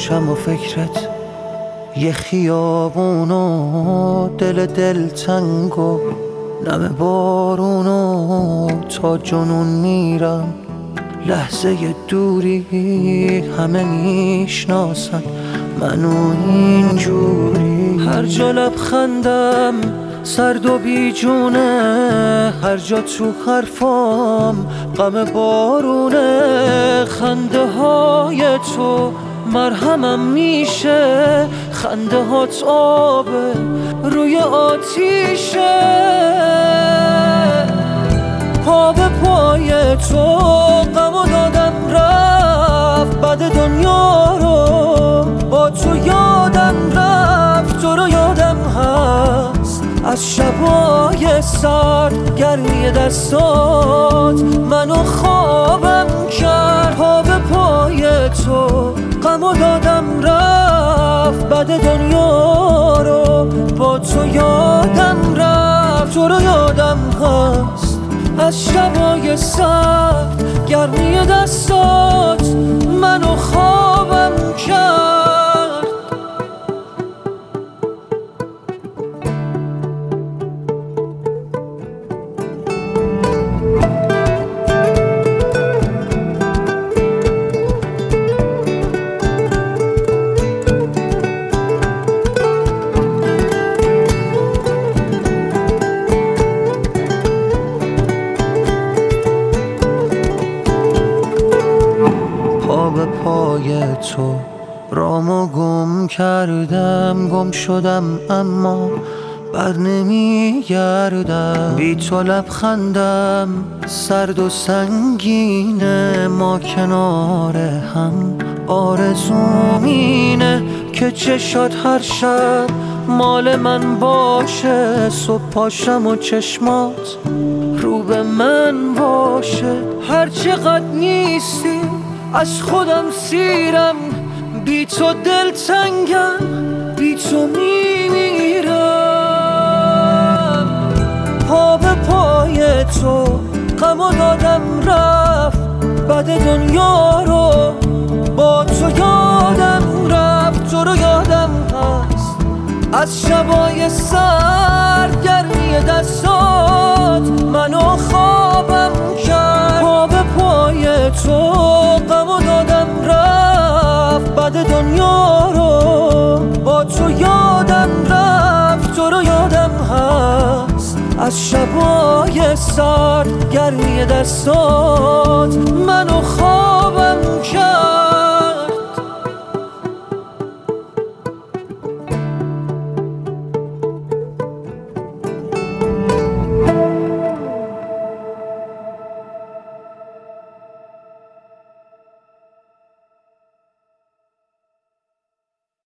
باشم و فکرت یه خیابونو دل تنگ و نم بارونو تا جنون میرم. لحظه دوری همه میشناسن منو اینجوری. هر جا لبخندم سرد و بیجونه، هر جا تو حرفام غم بارونه. خنده های تو مرهمم میشه، خنده هات آبه روی آتیشه. پا به پای تو غمو دادم رفت، بعد دنیا رو با تو یادم رفت. تو رو یادم هست از شبای سرد، گرمی دستات منو خوابم کرد. پا به پای تو غمو دادم رفت، بعد دنیا رو با تو یادم رفت. تو رو یادم هست از شبای سرد، گرمی دستات منو خوابم کرد. پا به پای تو رامو گم کردم، گم شدم اما بر نمیگردم. بی تو لبخندم سرد و سنگینه، ما کنار هم آرزوم اینه که چشات هر شب مال من باشه. صبح پاشم و چشمات رو به من باشه. هر چقدر نیستی از خودم سیرم، بی تو دل تنگم، بی تو میمیرم. پا به پای تو غمو دادم رفت، بعد دنیا رو با تو یادم رفت. تو رو یادم هست از شبای سرد، گرمی دستات منو خوابم کرد. پا به پای تو غمو دادم رفت، بعد دنیا رو با تو یادم رفت. تو رو یادم هست از شبای سرد، گرمی دستات منو خوابم کرد.